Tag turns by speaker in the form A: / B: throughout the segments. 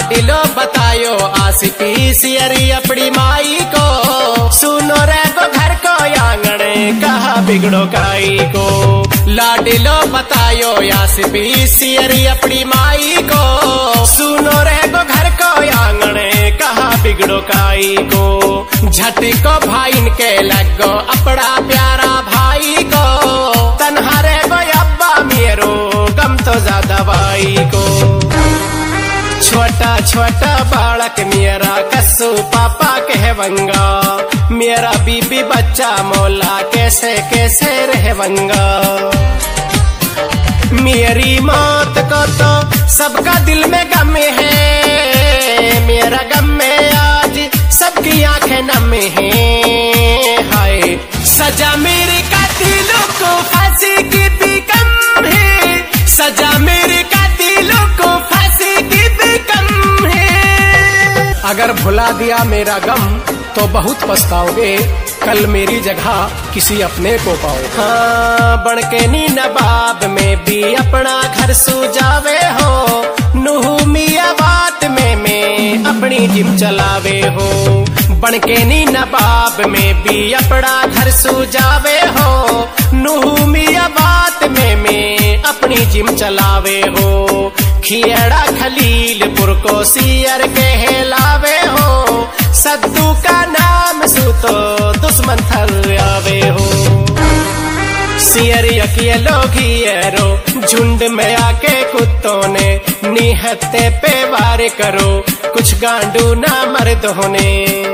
A: लाडिलो बतायो आसिपी सियरी अपनी माई को, सुनो रे को घर को आंगने कहा बिगड़ो काई को। लाडिलो बतायो आसिपी सियरी अपनी माई को, सुनो रे को घर को आंगने कहा बिगड़ो काई को। झटको भाईन के लगो अपना प्यारा भाई को, तन्हारे को अब्बा मेरो गम तो ज्यादा भाई को। छोटा छोटा बालक मेरा कस्सू पापा कहवंगा, मेरा बीबी बच्चा मौला कैसे कैसे रहवंगा। मेरी मौत को तो सबका दिल में गम है, मेरा गम में आज सबकी आंखें नम है। हाय सजा मेरे कातिलों को फांसी की भी कम है, सजा मेरे कातिलों को फांसी की भी कम है। अगर भुला दिया मेरा गम तो बहुत पछताओगे, कल मेरी जगह किसी अपने को पाओगे। हाँ बनके नी नवाब में भी अपना घर सुजावे हो, नूह मियां बात में मैं अपनी जिम चलावे हो। बनके नी नवाब में भी अपना घर सुजावे हो, नूह मियां बात में मैं अपनी जिम चलावे हो। खियड़ा खलीलपुर को सियर कहलावे हो, सद्दू का नाम सूतो दुश्मन थर आवे हो। सियर अकेलो घियरो झुंड में आके कुत्तों ने निहत्ते पे वार करो, कुछ गांडू ना मर्द होने।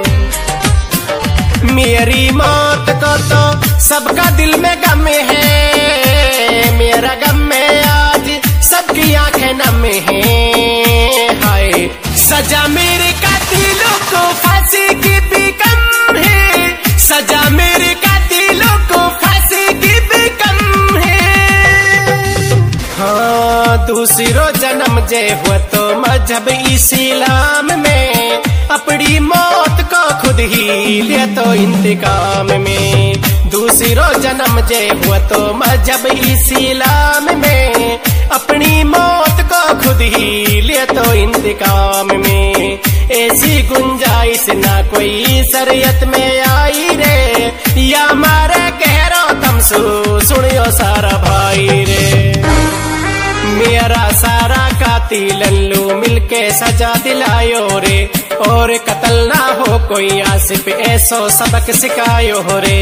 A: मेरी मौत को तो सबका दिल में गम है, मेरा गम में आज सबकी आंखें नम है। हाय सजा मेरे कातिलों को फांसी की भी कम है, सजा मेरे कातिलों को फांसी की भी कम है। हाँ दूसरो जन्म जे हुआ तो मजहब इस्लाम में, अपनी मौत को खुद ही ले तो इंतकाम में। दूसरो जन्म जे हुआ तो मजहब इस्लाम में, अपनी मौत को खुद ही ले तो इंतकाम में। ऐसी गुंजाइश ना कोई शरीयत में आई रे, या मारे गहरो तमसू सुनियो सारा भाई रे। मेरा सारा कातिल लल्लू मिलके सजा दिलायो रे, और कत्ल ना हो कोई आसिफ ऐसो सबक सिखायो हो रे।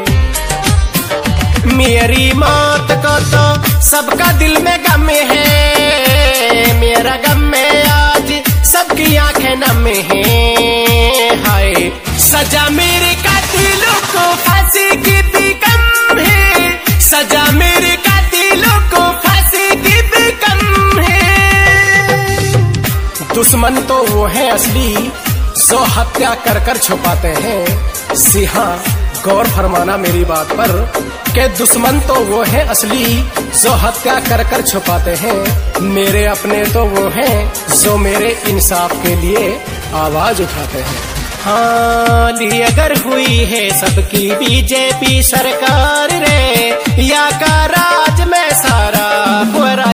A: मेरी मौत को तो सबका दिल में गम है, मेरा गम में आज सबकी आंखें नम है। हाय सजा मेरे कातिलों को फांसी की भी कम है, सजा मेरे कातिलों को फांसी की भी कम है। दुश्मन तो वो है असली जो हत्या कर कर छुपाते हैं। सिहा गौर फरमाना मेरी बात पर, के दुश्मन तो वो है असली जो हत्या कर कर छुपाते हैं। मेरे अपने तो वो हैं जो मेरे इंसाफ के लिए आवाज उठाते हैं। हाँ ली अगर हुई है सबकी बीजेपी सरकार रे, या का राज में सारा